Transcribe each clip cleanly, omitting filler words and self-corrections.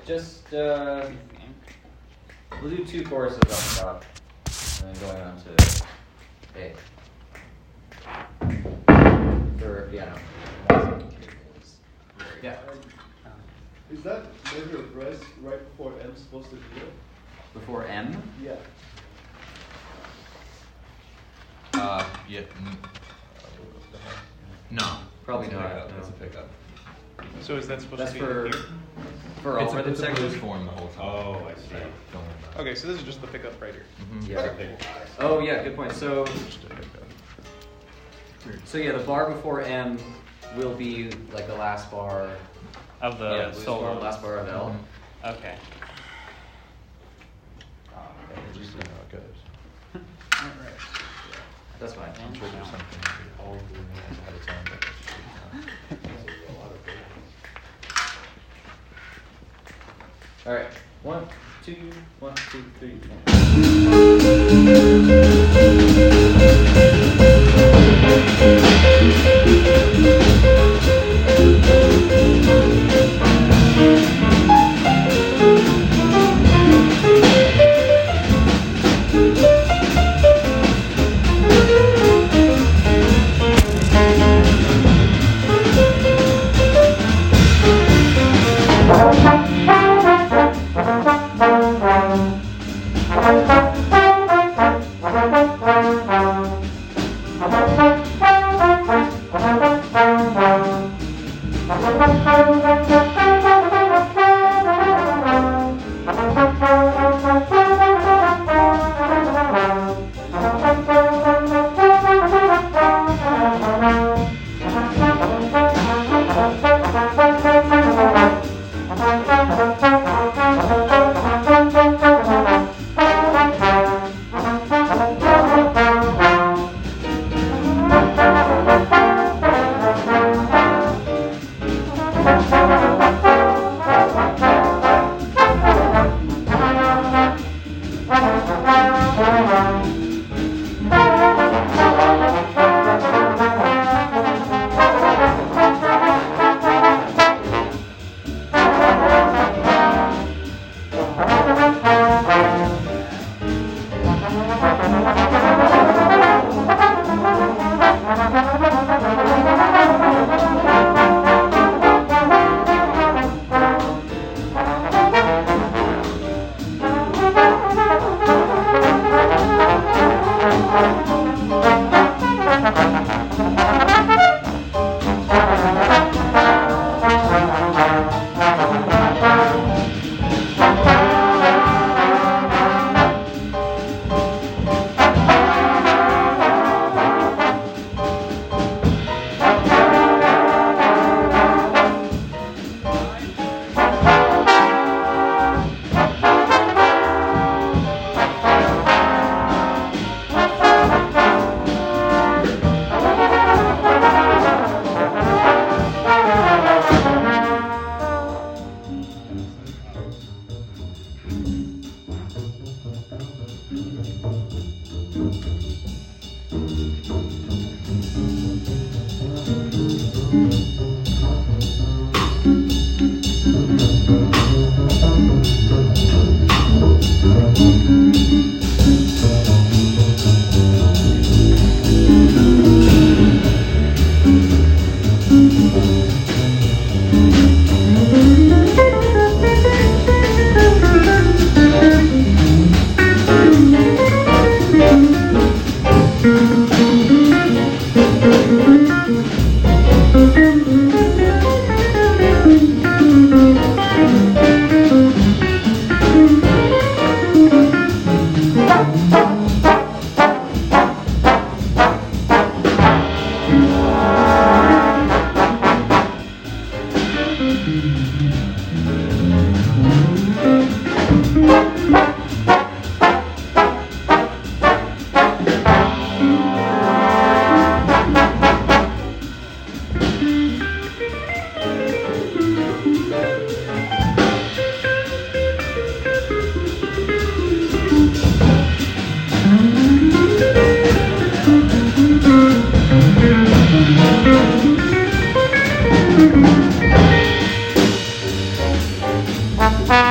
just we'll do 2 choruses on the top, and then going on to A for piano. Yeah. Is that measure of rest right before M supposed to be it? Before M? Yeah. Yeah. No. Probably It's a not. pickup. No. It's a pickup. So is that supposed That's to be for here? for all It's a rhythm blues sections. form the whole time. Oh, I see. So don't worry about it. Okay, so this is just the pickup right here. Mm-hmm. Yeah. Oh yeah, good point. So yeah, the bar before M will be like the last bar Of the yeah, blues solo. form, last bar of L. Okay. Just see how it goes. Alright. That's fine. I'm sure there's something that we all do ahead of time. But it's just All right. 1, 2, 1, 2, 3, 3.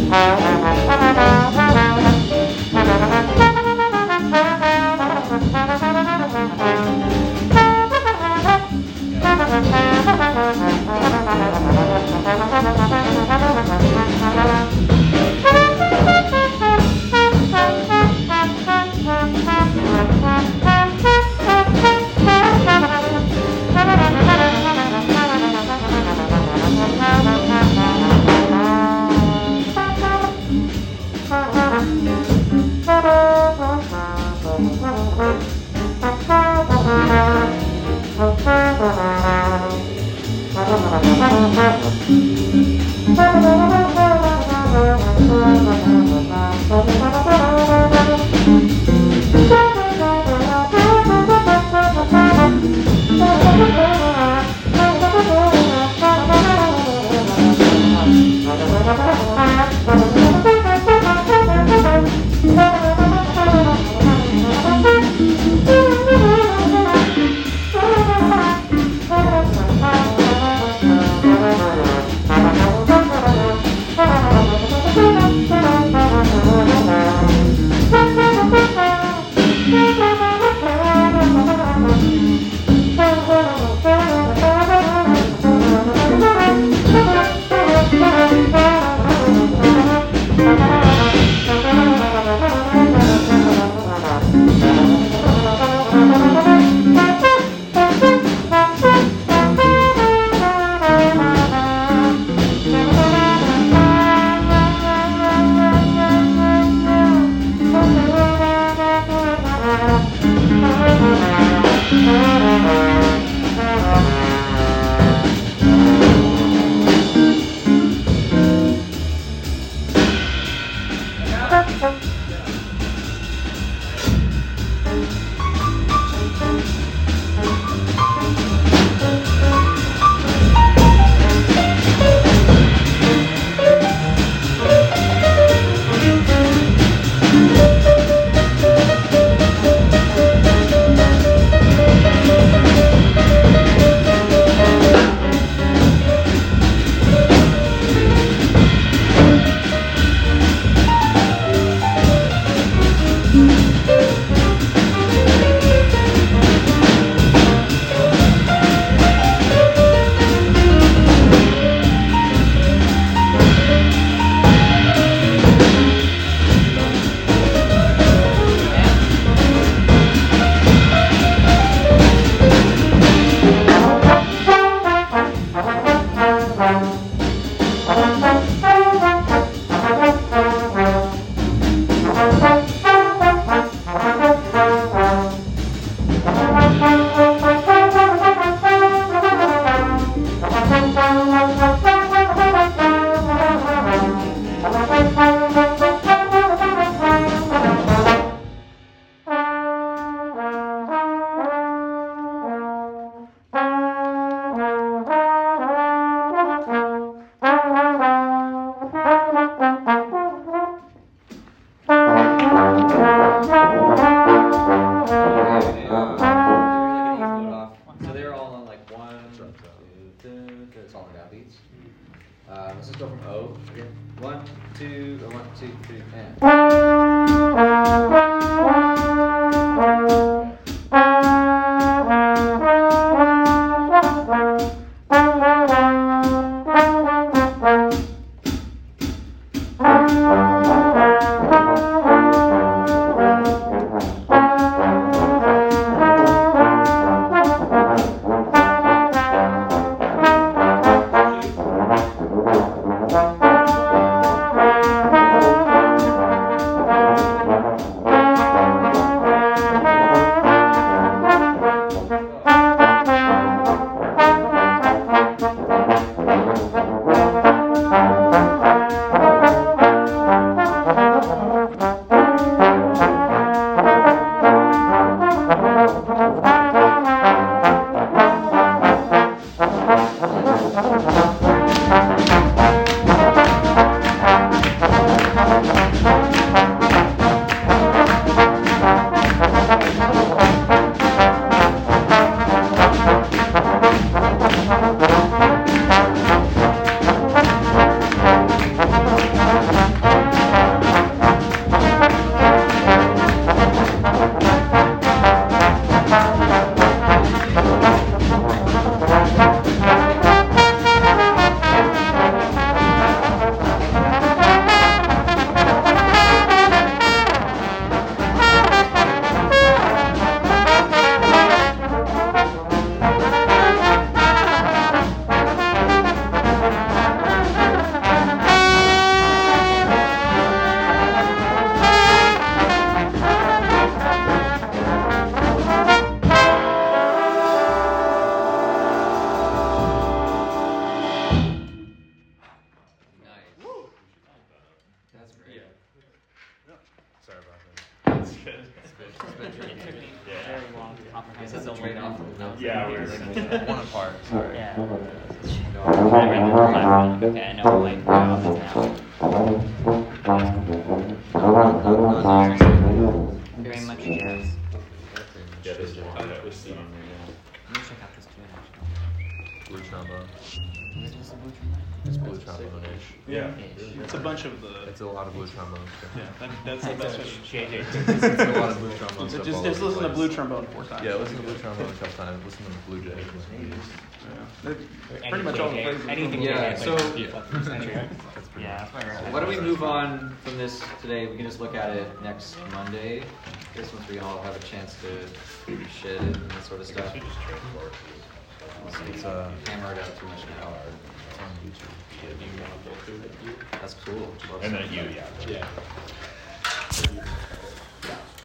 Let's just go from O again. 1, 2, or 1, 2, 3, That's great. Sorry about that. It's been tricky. It took me Yeah. very long to Is comprehend. this a trade-off? Yeah, we're one apart. Sorry. Yeah. No. I read the last one. Okay, I know like my options now. Very much yes. Yeah, this one. That was seen. Let me check out this tune actually. Blue trombone. Is this a blue trombone? It's blue trombone-ish. Yeah. Ish. It's a bunch of the. It's a lot of blue trombone. Yeah, that's the best way. JJ. It's a lot of blue trombone stuff. Just all over listen the to place. blue trombone 4 times. Yeah, listen to blue trombone a couple times. Listen to Blue Jay. Pretty much all the phrases. Anything Yeah, JJ, so- like, yeah. That's pretty Yeah, much. that's my Why don't we move on from this today? We can just look at it next Monday. This once we all have a chance to shit it and that sort of stuff. It's Hammer it out too much now. it's on YouTube. That's cool. And then you, yeah. Yeah.